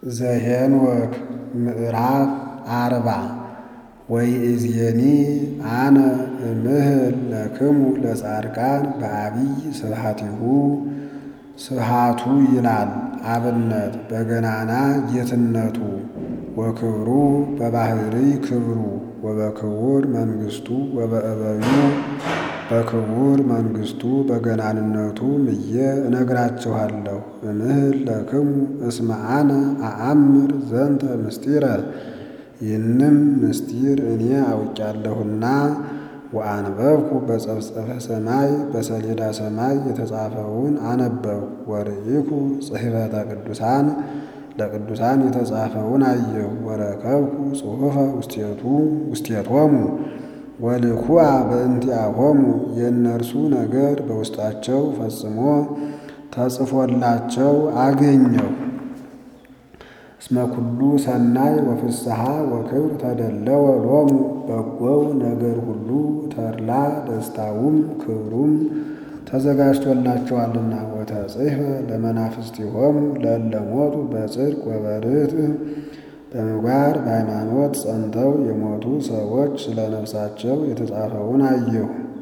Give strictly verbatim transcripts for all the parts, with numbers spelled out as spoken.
ዘኄንወክ ምዕራፍ አርባ ወይእዜኒ አነ እምህል ለክሙ ለጻድቃን በአቢይ ስብሐቲሁ ስብሐቱ ይላል አብነት በገናና ጌትነቱ ወክብሩ በባሕርይ ክብሩ ወበክቡር መንግሥቱ ወበእበዩ በክቡር መንግሥቱ በገናንነቱ ምዬ እነግራችኋለሁ። እምህል ለክሙ እስመ አነ አአምር ዘንተ ምስጢረ ይህንም ምስጢር እኔ አውቄያለሁና። ወአንበብኩ በጸፍጸፈ ሰማይ በሰሌዳ ሰማይ የተጻፈውን አነበብኩ። ወርኢኩ ጽሕፈተ ቅዱሳን ለቅዱሳን የተጻፈውን አየሁ። ወረከብኩ ጽሑፈ ውስቴቱ ውስቴቶሙ ወልኩአ በእንቲአሆሙ የእነርሱ ነገር በውስጣቸው ፈጽሞ ተጽፎላቸው አገኘው። እስመ ኩሉ ሰናይ ወፍስሐ ወክብር ተደለወ ሎሙ በጎው ነገር ሁሉ ተድላ ደስታውም ክብሩም ተዘጋጅቶላቸዋልና። ወተጽሕፈ ለመናፍስቲሆሙ ለእለ ሞቱ በጽድቅ ወበርትዕ በምግባር በሃይማኖት ጸንተው የሞቱ ሰዎች ስለ ነፍሳቸው የተጻፈውን አየሁ።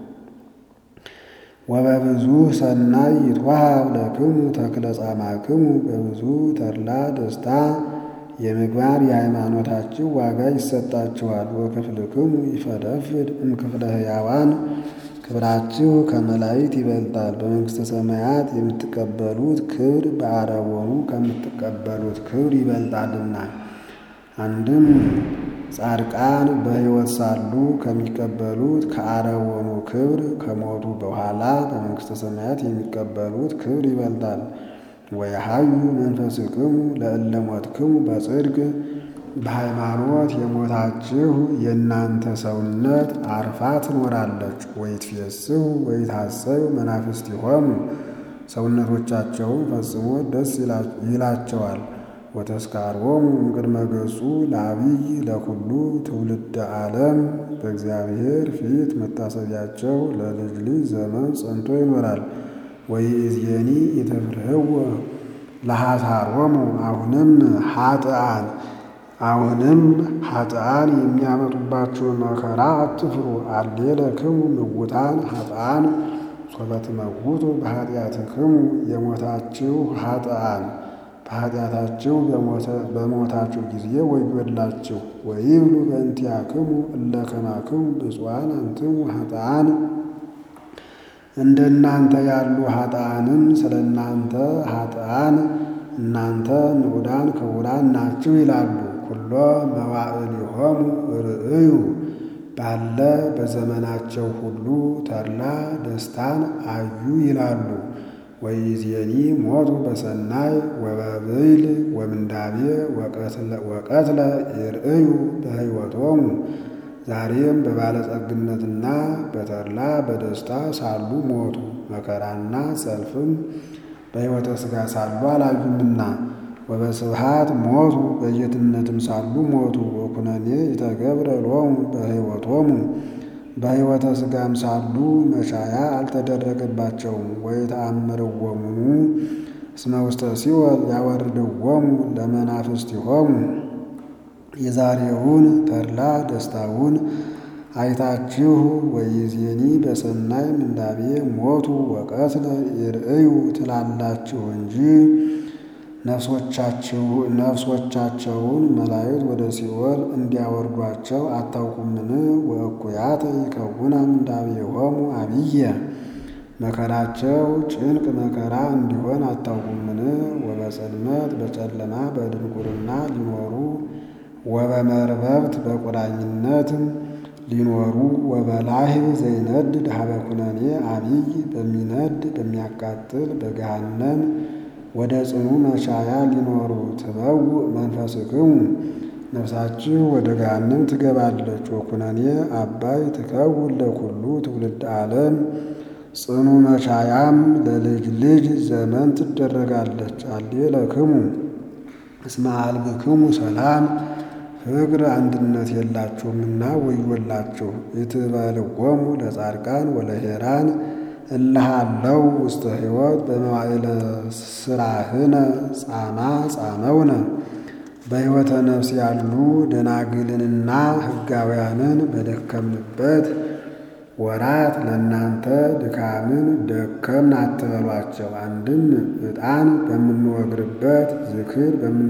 ወበብዙ ሰናይ ይትወሃብ ለክሙ ተክለ ጻማክሙ በብዙ ተድላ ደስታ የምግባር የሃይማኖታችሁ ዋጋ ይሰጣችኋል። ወክፍልክሙ ይፈደፍድ እምክፍለ ሕያዋን ክብራችሁ ከመላእክት ይበልጣል። በመንግሥተ ሰማያት የምትቀበሉት ክብር በአረቦኑ ከምትቀበሉት ክብር ይበልጣልና። አንድም ጻድቃን በሕይወት ሳሉ ከሚቀበሉት ከአረቦኑ ክብር ከሞቱ በኋላ በመንግሥተ ሰማያት የሚቀበሉት ክብር ይበልጣል። ወየሐዩ መንፈስክሙ ለእለ ሞትክሙ በጽድቅ በሃይማኖት የሞታችሁ የእናንተ ሰውነት አርፋ ትኖራለች። ወይትፌስሑ ወይትሐሰዩ መናፍስቲሆሙ ሰውነቶቻቸውን ፈጽሞ ደስ ይላቸዋል። ወተስካሮሙ እምቅድመ ገጹ ለአቢይ ለኩሉ ትውልደ ዓለም በእግዚአብሔር ፊት መታሰቢያቸው ለልጅ ልጅ ዘመን ጸንቶ ይኖራል። ወይእዜኒ ኢትፍርህዎ ለሐሳሮሙ አሁንም ኃጥአን አሁንም ኃጥአን የሚያመጡባችሁን መከራ አትፍሩ። አሌ ለክሙ ምውታን ኃጥአን ሶበ ትመውቱ በኃጢአትክሙ የሞታችሁ ኃጥአን በኃጢአታችሁ በሞታችሁ ጊዜ ወዮላችሁ። ወይብሉ በእንቲአክሙ እለ ከማክሙ ብፁዓን አንትሙ ኃጥአን እንደናንተ ያሉ ኃጥአንም ስለ እናንተ ኃጥአን እናንተ ንዑዳን ክቡራን ናችሁ ይላሉ። ኩሎ መዋዕሊሆሙ ርእዩ ባለ በዘመናቸው ሁሉ ተድላ ደስታን አዩ ይላሉ። ወይእዜኒ ሞቱ በሰናይ ወበብይል ወምንዳቤ ወቀትለ ይርእዩ በሕይወቶሙ ዛሬም በባለጸግነትና በተድላ በደስታ ሳሉ ሞቱ። መከራና ሰልፍም በሕይወተ ሥጋ ሳሉ አላዩምና። ወበስብሐት ሞቱ በጌትነትም ሳሉ ሞቱ። ወኩነኔ ይተገብረ ሎሙ በሕይወቶሙ በሕይወተ ሥጋም ሳሉ መሻያ አልተደረገባቸውም። ወይተአምርዎሙ እስመ ውስተ ሲኦል ያወርድዎሙ ለመናፍስቲሆሙ የዛሬውን ተድላ ደስታውን አይታችሁ ወይእዜኒ በሰናይ ምንዳቤ ሞቱ ወቀትለ ይርእዩ ትላላችሁ እንጂ ነፍሶቻቸውን መላእክት ወደ ሲኦል እንዲያወርዷቸው አታውቁምን? ወእኩያተ ይከውና ምንዳቤሆሙ አብየ መከራቸው ጭንቅ መከራ እንዲሆን አታውቁምን? ወበጽልመት በጨለማ በድንቁርና ሊኖሩ ወበመርበብት በቁራኝነት ሊኖሩ ወበላህብ ዘይነድድ ሀበ ኩነኔ አቢይ በሚነድ በሚያቃጥል በገሃነም ወደ ጽኑ መሻያ ሊኖሩ ትበውእ መንፈስክሙ ነፍሳችሁ ወደ ገሃነም ትገባለች። ወኩነኔ አባይ ትከውን ለኩሉ ትውልድ ዓለም ጽኑ መሻያም ለልጅ ልጅ ዘመን ትደረጋለች። አሌ ለክሙ እስመ አልብክሙ ሰላም ፍቅር አንድነት የላችሁምና ወዮላችሁ። ኢትበልዎሙ ለጻድቃን ወለሄራን እልሃለው ውስተ ሕይወት በመዋዕለ ስራህነ ጻማ ጻመውነ በሕይወተ ነፍስ ያሉ ደናግልንና ሕጋውያንን በደከምንበት ወራት ለእናንተ ድካምን ደከምን አትበሏቸው። አንድም ዕጣን በምንወግርበት ዝክር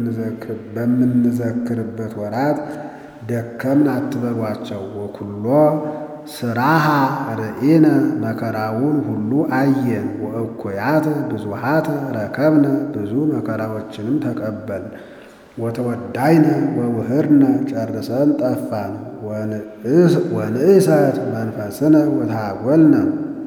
በምንዘክርበት ወራት ደከምን አትበሏቸው። ወኩሎ ስራሃ ርኢነ መከራውን ሁሉ አየን። ወእኩያት ብዙሃት ረከብነ ብዙ መከራዎችንም ተቀበል። ወተወዳይነ ወውህርነ ጨርሰን ጠፋን። ወንእሰት መንፈስነ ወታጎልነ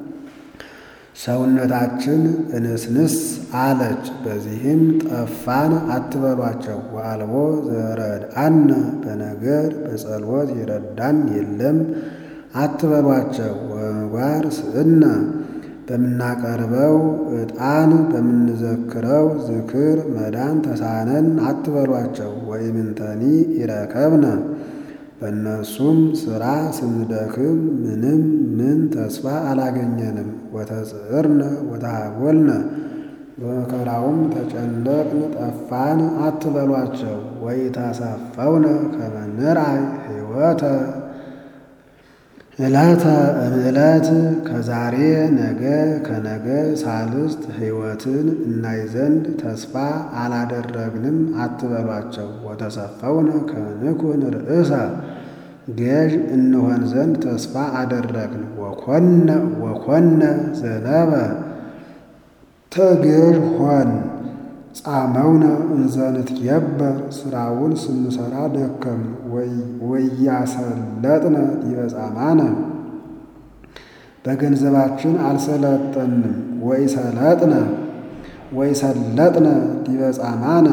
ሰውነታችን እንስንስ አለች። በዚህም ጠፋን አትበሏቸው። ወአልቦ ዘረድአነ በነገር በጸሎት ይረዳን የለም አትበሏቸው። ወምግባር ስእነ በምናቀርበው ዕጣን በምንዘክረው ዝክር መዳን ተሳነን አትበሏቸው። ወኢምንተኒ ይረከብነ በእነሱም ሥራ ስንደክም ምንም ምን ተስፋ አላገኘንም። ወተጽዕርነ ወተሃጎልነ በመከራውም ተጨነቅን ጠፋን አትበሏቸው። ወኢታሳፈውነ ከመ ንርአይ ሕይወተ ዕለተ እምዕለት ከዛሬ ነገ ከነገ ሳልስት ሕይወትን እናይ ዘንድ ተስፋ አላደረግንም አትበሏቸው። ወተሰፈውነ ከመ ንኩን ርእሰ ገዥ እንሆን ዘንድ ተስፋ አደረግን። ወኮነ ወኮነ ዘነበ ተገዥ ሆን ጻመውነ እንዘንትየበር ሥራውን ስንሰራ ደከም። ወያሰለጥነ ዲበ ጻማነ በገንዘባችን አልሰለጠንም። ወይሰለጥነ ወይሰለጥነ ዲበ ጻማነ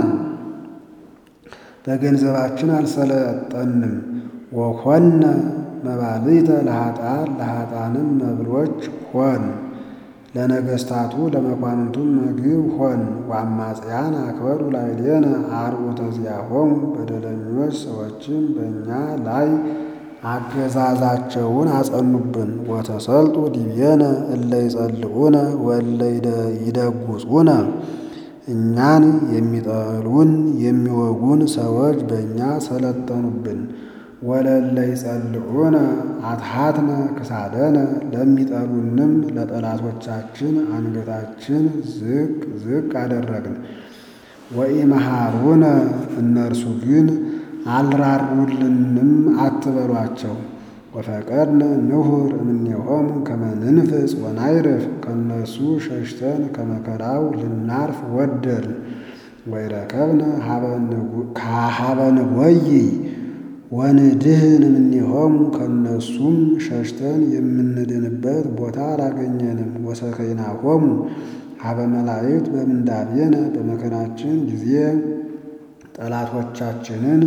በገንዘባችን አልሰለጠንም። ወኮነ መባልዕተ ለኃጥአን ለኃጥአንም መብሎች ሆን። ለነገሥታቱ ለመኳንንቱም ምግብ ሆን። ወአማጽያን አክበሩ ላዕሌነ አርዑተ ዚአሆሙ በደለኞች ሰዎችም በእኛ ላይ አገዛዛቸውን አጸኑብን። ወተሰልጡ ዲቤነ እለ ይጸልዑነ ወእለ ይደጉጹነ እኛን የሚጠሉን የሚወጉን ሰዎች በእኛ ሰለጠኑብን። ወለለ ይጸልዑነ አትሐትነ ክሳደነ ለሚጠሉንም ለጠላቶቻችን አንገታችን ዝቅ ዝቅ አደረግን። ወኢመሃሩነ እነርሱ ግን አልራሩልንም አትበሏቸው። ወፈቀድነ ንሁር እምኔሆሙ ከመ ንንፍጽ ወናይርፍ ከእነሱ ሸሽተን ከመከራው ልናርፍ ወደድን። ወይረከብነ ሀበ ንጐይ ወንድህን እምኔሆሙ ከእነሱም ሸሽተን የምንድንበት ቦታ አላገኘንም። ወሰከይናሆሙ ሀበ መላእክት በምንዳቤነ በመከራችን ጊዜ ጠላቶቻችንን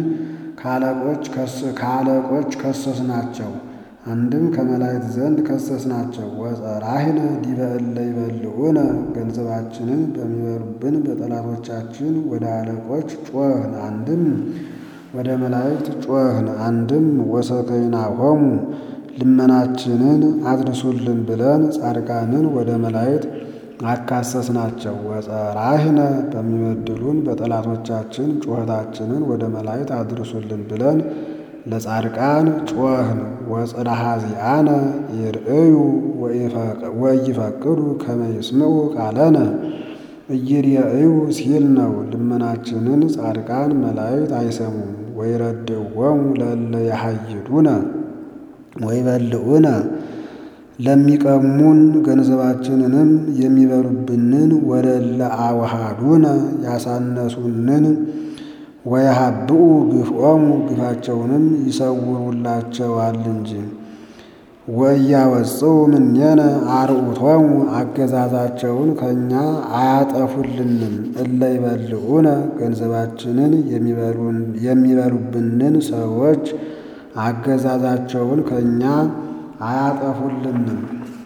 ከአለቆች ከሰስናቸው። አንድም ከመላእክት ዘንድ ከሰስናቸው። ወጸራሂነ ዲበ እለ ይበልዑነ ገንዘባችንን በሚበሉብን በጠላቶቻችን ወደ አለቆች ጮኽን። አንድም ወደ መላእክት ጮኽን። አንድም ወሰከይናሆሙ ልመናችንን አድርሱልን ብለን ጻድቃንን ወደ መላእክት አካሰስናቸው። ወጸራሂነ በሚበድሉን በጠላቶቻችን ጩኸታችንን ወደ መላእክት አድርሱልን ብለን ለጻድቃን ጮኽን። ወጽርሐ ዚአነ ይርእዩ ወኢይፈቅዱ ከመ ይስምዑ ቃለነ እይርእዩ ሲል ነው። ልመናችንን ጻድቃን መላእክት አይሰሙም። ወይረድእዎሙ ለእለ ያሐይዱነ ወይበልዑነ ለሚቀሙን ገንዘባችንንም የሚበሉብንን ወለእለ አወሃዱነ ያሳነሱንን ወየሀብኡ ግፍዖሙ ግፋቸውንም ይሰውሩላቸዋል እንጂ። ወኢያወጽኡ እምኔነ አርዑቶሙ አገዛዛቸውን ከእኛ አያጠፉልንም። እለ ይበልዑነ ገንዘባችንን የሚበሉብንን ሰዎች አገዛዛቸውን ከእኛ አያጠፉልንም።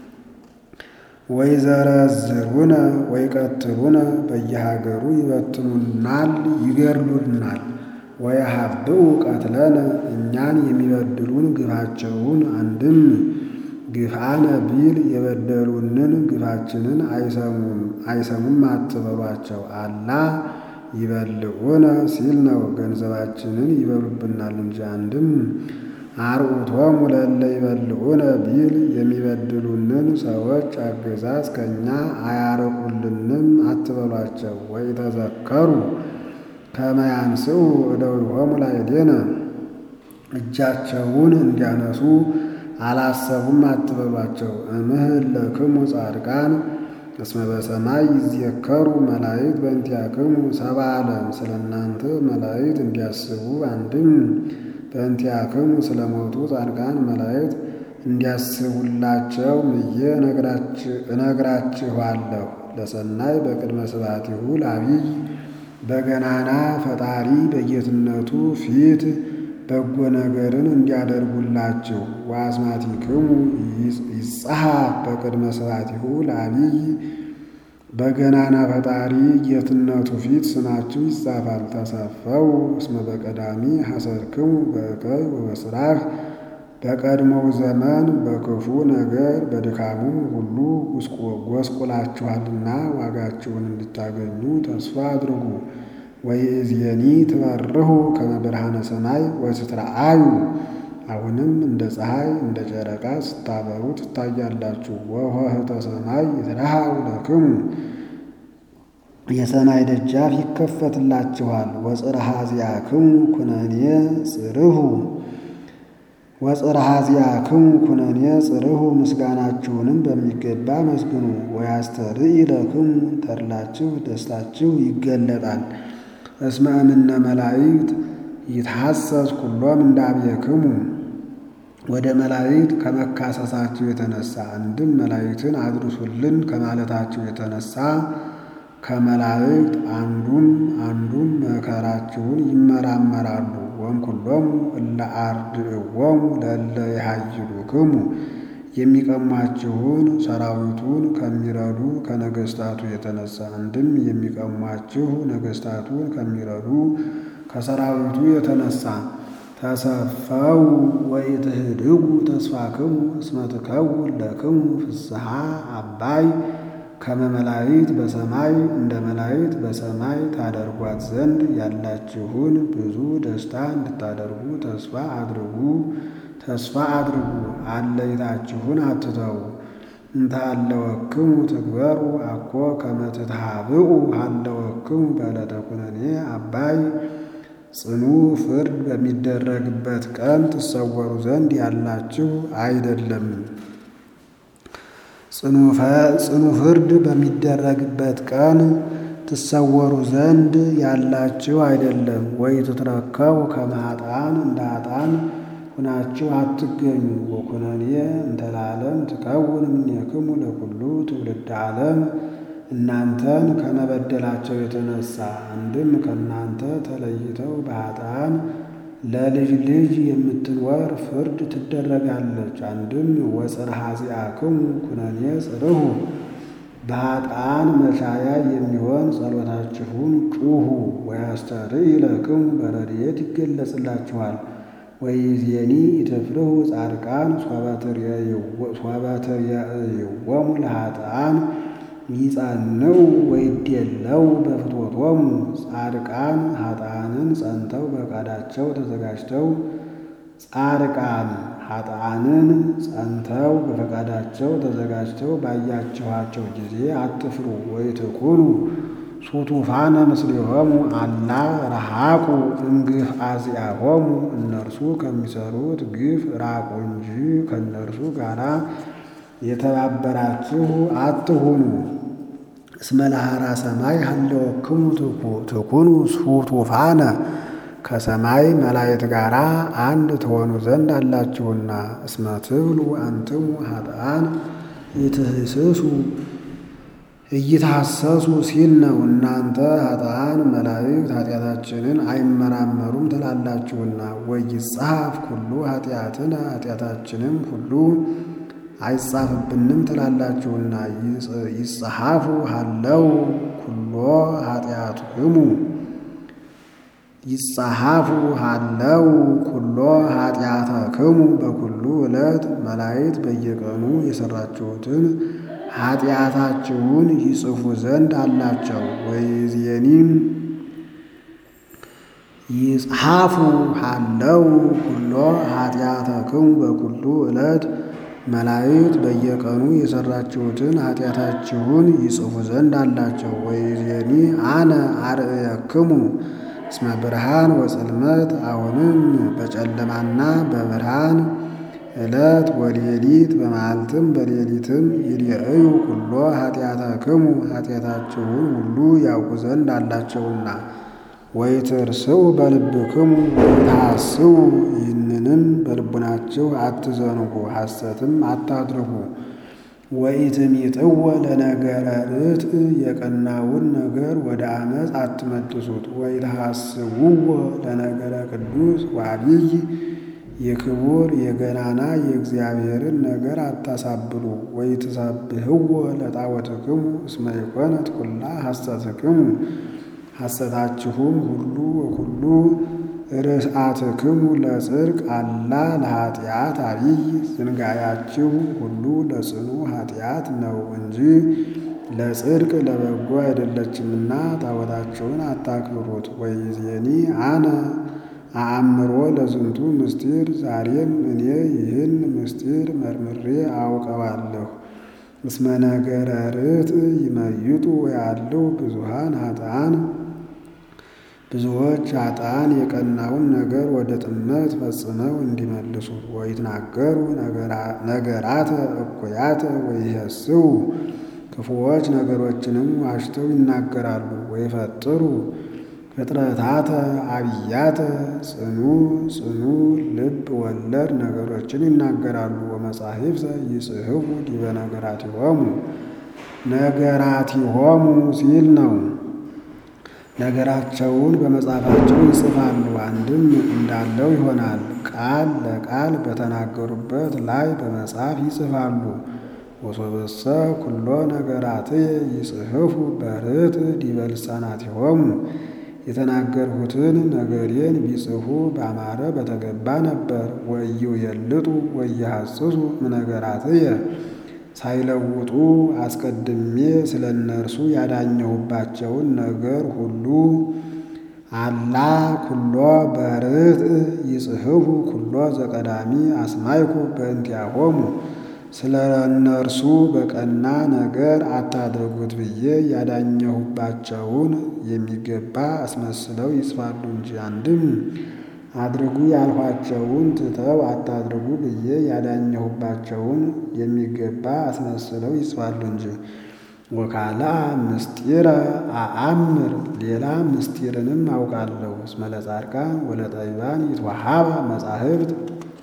ወይዘረዝሩነ ወይቀትሉነ በየሀገሩ ይበትኑናል ይገድሉናል። ወየሀብኡ ቀትለነ እኛን የሚበድሉን ግፋቸውን አንድም ግፍአነ ቢል የበደሉንን ግፋችንን አይሰሙም አይሰሙም አትበሏቸው። አላ ይበልዑነ ሲል ነው። ገንዘባችንን ይበሉብናል እንጂ። አንድም አርዑቶሙ ለእለ ይበልዑነ ቢል የሚበድሉንን ሰዎች አገዛዝ ከእኛ አያርቁልንም አትበሏቸው። ወኢተዘከሩ ከመ ያንስኡ እደዊሆሙ ላዕሌነ እጃቸውን እንዲያነሱ አላሰቡም አትበሏቸው። እምህለክሙ ጻድቃን እስመ በሰማይ ይዝየከሩ መላእክት በእንቲአክሙ ሰብአ ዓለም። ስለ እናንተ መላእክት እንዲያስቡ አንድም በእንቲአክሙ ስለሞቱ ጻድቃን መላእክት እንዲያስቡላቸው ምዬ እነግራችኋለሁ። ለሰናይ በቅድመ ስብሐቲሁ ለዐቢይ በገናና ፈጣሪ በጌትነቱ ፊት በጎ ነገርን እንዲያደርጉላችሁ። ወአስማቲክሙ ይጸሐፍ በቅድመ ስብሐቲሁ ለዐቢይ በገናና ፈጣሪ ጌትነቱ ፊት ስማችሁ ይጻፋል። ተሰፈው እስመ በቀዳሚ ሐሰርክሙ በእከይ ወበስራህ በቀድሞው ዘመን በክፉ ነገር በድካሙም ሁሉ ጎስቁላችኋልና ዋጋችሁን እንድታገኙ ተስፋ አድርጉ። ወይእዜኒ ትበርሁ ከመ ብርሃነ ሰማይ ወትትረአዩ አሁንም እንደ ፀሐይ እንደ ጨረቃ ስታበሩ ትታያላችሁ። ወኆኅተ ሰማይ ይትረሃው ለክሙ የሰማይ ደጃፍ ይከፈትላችኋል። ወጽርሐ ዚአክሙ ኩነኔ ጽርሁ ወጽርሐ ዚአክሙ ኩነኔ ጽርሁ ምስጋናችሁንም በሚገባ መስግኑ። ወያስተርኢ ለክሙ ተድላችሁ ደስታችሁ ይገለጣል። እስመ እምነ መላእክት ይትሐሰስ ኩሎም እንዳብየክሙ ወደ መላእክት ከመካሰሳችሁ የተነሳ አንድም መላእክትን አድርሱልን ከማለታችሁ የተነሳ ከመላእክት አንዱም አንዱም መከራችሁን ይመራመራሉ። ወእምኩሎሙ እለ አርድእዎሙ ለእለ ይኃይሉክሙ የሚቀሟችሁን ሰራዊቱን ከሚረዱ ከነገሥታቱ የተነሳ አንድም የሚቀሟችሁ ነገሥታቱን ከሚረዱ ከሰራዊቱ የተነሳ ተሰፈው ወኢትህድጉ ተስፋክሙ እስመ ትከውን ለክሙ ፍስሐ አባይ ከመ መላእክት በሰማይ እንደ መላእክት በሰማይ ታደርጓት ዘንድ ያላችሁን ብዙ ደስታ እንድታደርጉ ተስፋ አድርጉ ተስፋ አድርጉ። አለይታችሁን አትተው። እንተ ሀለወክሙ ትግበሩ አኮ ከመ ትትሃብኡ ሀለወክሙ በዕለተ ኩነኔ አባይ ጽኑ ፍርድ በሚደረግበት ቀን ትሰወሩ ዘንድ ያላችሁ አይደለም። ጽኑ ፍርድ በሚደረግበት ቀን ትሰወሩ ዘንድ ያላችሁ አይደለም። ወኢትትረከቡ ከመ ኃጥአን እንደ ኃጥአን ሁናችሁ አትገኙ። ወኩነኔ እንተ ለዓለም ትከውን እምኔክሙ ለኩሉ ትውልደ ዓለም እናንተን ከመበደላቸው የተነሳ አንድም ከእናንተ ተለይተው በኃጥአን ለልጅ ልጅ የምትኖር ፍርድ ትደረጋለች። አንድም ወጽርሐ ዚአክሙ ኩነኔ ጽርሁ በኃጥአን መሻያ የሚሆን ጸሎታችሁን ጩኹ። ወያስተርኢ ለክሙ በረድኤት ይገለጽላችኋል። ወይእዜኒ ኢትፍርሁ ጻድቃን ሶበ ትሬእይዎሙ ለኃጥአን ይጸንዑ ወይዴለው በፍትወቶሙ ጻድቃን ኃጥአንን ጸንተው በፈቃዳቸው ተዘጋጅተው ጻድቃን ኃጥአንን ጸንተው በፈቃዳቸው ተዘጋጅተው ባያችኋቸው ጊዜ አትፍሩ። ወይትኩኑ ሱቱፋነ ምስሌሆሙ አላ ረሃቁ እምግፍ አዚአሆሙ እነርሱ ከሚሰሩት ግፍ ራቁ እንጂ ከእነርሱ ጋራ የተባበራችሁ አትሁኑ። እስመ ለሐራ ሰማይ ሀለወክሙ ትኩኑ ሱቱፋነ ከሰማይ መላእክት ጋር አንድ ትሆኑ ዘንድ አላችሁና። እስመ ትብሉ አንትሙ ኃጥአን ይትህስሱ እይታሰሱ ሲል ነው። እናንተ ኃጥአን መላእክት ኃጢአታችንን አይመራመሩም ትላላችሁና። ወይጻፍ ኩሉ ኃጢአትነ ኃጢአታችንም ሁሉ አይጻፍብንም ትላላችሁና። ይጽሐፉ ሀለው ኩሎ ኃጢአትክሙ ይጻሐፉ ሀለው ኩሎ ኃጢአተክሙ በኩሉ ዕለት መላእክት በየቀኑ የሰራችሁትን ኃጢአታችሁን ይጽፉ ዘንድ አላቸው። ወይእዜኒ ይጽሐፉ ሀለው ኩሎ ኃጢአተክሙ በኩሉ ዕለት መላእክት በየቀኑ የሰራችሁትን ኃጢአታችሁን ይጽፉ ዘንድ አላቸው። ወይዜኒ አነ አርእየክሙ እስመ ብርሃን ወጽልመት አሁንም በጨለማና በብርሃን ዕለት ወሌሊት በመዓልትም በሌሊትም ይርእዩ ኩሎ ኃጢአተክሙ ኃጢአታችሁን ሁሉ ያውቁ ዘንድ አላቸውና። ወይትርስዑ በልብክሙ ወይትሐስዑ ይህንንም በልቡናችሁ አትዘንጉ ሐሰትም አታድርጉ። ወኢትሚጥዎ ለነገረ ርትዕ የቀናውን ነገር ወደ ዓመፅ አትመልሱት። ወይትሐስውዎ ለነገረ ቅዱስ ወዐቢይ የክቡር የገናና የእግዚአብሔርን ነገር አታሳብሉ። ወይትሰብሕዎ ለጣዖትክሙ እስመ ይኮነት ኩላ ሐሰትክሙ ሐሰታችሁም ሁሉ ወኩሉ ርእሳትክሙ ለጽድቅ አላ ለኃጢአት ዐቢይ ዝንጋያችሁ ሁሉ ለጽኑ ኃጢአት ነው እንጂ ለጽድቅ ለበጎ አይደለችምና ጣዖታቸውን አታክብሩት። ወይዜኒ አነ አእምሮ ለዝንቱ ምስጢር ዛሬም እኔ ይህን ምስጢር መርምሬ አውቀዋለሁ። እስመ ነገረ ርትዕ ይመይጡ ወያለው ብዙኃን ኃጥአን ብዙዎች ኃጥአን የቀናውን ነገር ወደ ጥመት ፈጽመው እንዲመልሱ። ወይትናገሩ ነገራተ እኩያተ ወይሐስዑ ክፉዎች ነገሮችንም ዋሽተው ይናገራሉ። ወይፈጥሩ ፍጥረታተ ዐቢያተ ጽኑ ጽኑ ልብ ወለድ ነገሮችን ይናገራሉ። ወመጻሕፍተ ይጽሕፉ ዲበ ነገራቲሆሙ ነገራቲሆሙ ሲል ነው። ነገራቸውን በመጽሐፋቸው ይጽፋሉ። አንድም እንዳለው ይሆናል። ቃል ለቃል በተናገሩበት ላይ በመጽሐፍ ይጽፋሉ። ወሶበሰ ኩሎ ነገራትየ ይጽሕፉ በርትዕ ዲበ ልሳናቲሆሙ የተናገርሁትን ነገሬን ቢጽፉ ባማረ በተገባ ነበር። ወኢይዌልጡ ወኢይሐስሱ እምነገራትየ ሳይለውጡ አስቀድሜ ስለ እነርሱ ያዳኘሁባቸውን ነገር ሁሉ አላ ኩሎ በርትዕ ይጽሕፉ ኩሎ ዘቀዳሚ አስማይኩ በእንቲአሆሙ ስለ እነርሱ በቀና ነገር አታድርጉት ብዬ ያዳኘሁባቸውን የሚገባ አስመስለው ይጽፋሉ እንጂ። አንድም አድርጉ ያልኋቸውን ትተው አታድርጉ ብዬ ያዳኘሁባቸውን የሚገባ አስመስለው ይጽፋሉ እንጂ። ወካልአ ምስጢረ አአምር ሌላ ምስጢርንም አውቃለሁ። እስመ ለጻድቃን ወለጠቢባን ይትወሃባ መጻሕፍት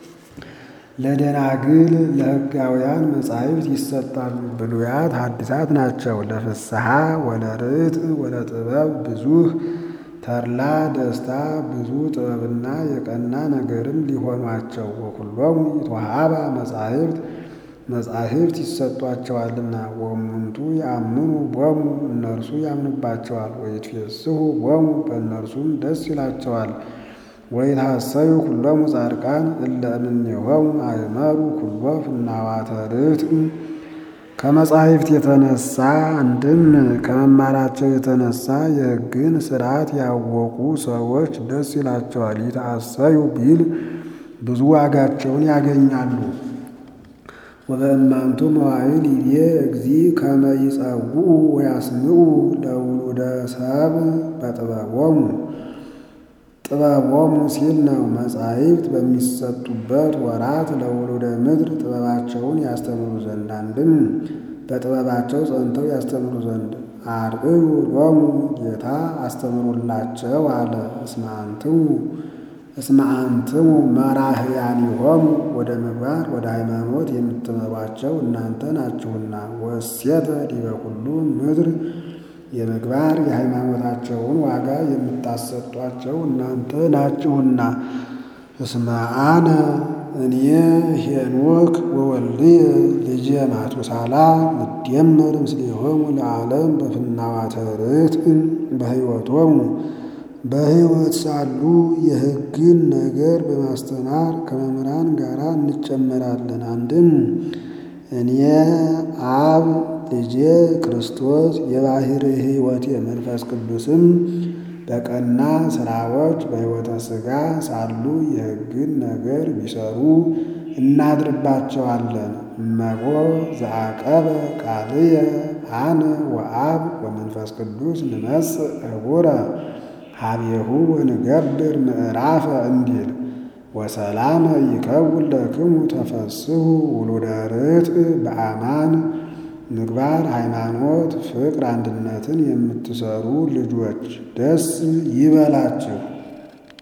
ለደናግል ለሕጋውያን መጻሕፍት ይሰጣሉ። ብሉያት ሐዲሳት ናቸው። ለፍስሐ ወለርትዕ ወለጥበብ ብዙህ ተድላ ደስታ ብዙ ጥበብና የቀና ነገርም ሊሆኗቸው። ወኩሎሙ ይትወሃባ መጻሕፍት መጻሕፍት ይሰጧቸዋልና። ወእሙንቱ ያምኑ ቦሙ እነርሱ ያምኑባቸዋል። ወይትፌስሑ ቦሙ በእነርሱም ደስ ይላቸዋል። ወይትሐሰዩ ኩሎሙ ጻድቃን እለ እምኔሆሙ አእመሩ ኩሎ ፍናዋተ ርትዕ ከመጻሕፍት የተነሳ አንድም ከመማራቸው የተነሳ የሕግን ሥርዓት ያወቁ ሰዎች ደስ ይላቸዋል። ይትሐሰዩ ቢል ብዙ ዋጋቸውን ያገኛሉ። ወበእማንቱ መዋዕል ይቤ እግዚእ ከመ ይጸውዑ ወያስምዑ ለውሉደ ሰብእ በጥበቦሙ ጥበቦሙ ሲል ነው። መጻሕፍት በሚሰጡበት ወራት ለውሉደ ምድር ጥበባቸውን ያስተምሩ ዘንድ አንድም በጥበባቸው ጸንተው ያስተምሩ ዘንድ አርእዩ ሎሙ ጌታ አስተምሩላቸው አለ። እስመ አንትሙ እስመ አንትሙ መራህያኒሆሙ ወደ ምግባር ወደ ሃይማኖት የምትመሯቸው እናንተ ናችሁና። ወእሴተ ዲበ ኩሉ ምድር የምግባር የሃይማኖታቸውን ዋጋ የምታሰጧቸው እናንተ ናችሁና። እስመ አነ እኔ ሄኖክ ወወልድየ ልጄ ማቱሳላ እደምር ምስሌሆሙ ለዓለም በፍናዋተ ርትዕ በሕይወቶሙ በሕይወት ሳሉ የሕግን ነገር በማስተማር ከመምህራን ጋር እንጨመራለን። አንድም እኔ አብ ልጄ ክርስቶስ የባሕርይ ሕይወቴ መንፈስ ቅዱስም በቀና ሥራዎች በሕይወተ ሥጋ ሳሉ የሕግን ነገር ቢሰሩ እናድርባቸዋለን። እመቦ ዘአቀበ ቃልየ አነ ወአብ ወመንፈስ ቅዱስ ንመጽእ ዕቡረ ሀቤሁ ወንገብር ምዕራፈ እንዲል ወሰላመ ይከውን ለክሙ ተፈስሑ ውሉደ ርትዕ በአማን ምግባር ሃይማኖት ፍቅር አንድነትን የምትሰሩ ልጆች ደስ ይበላችሁ።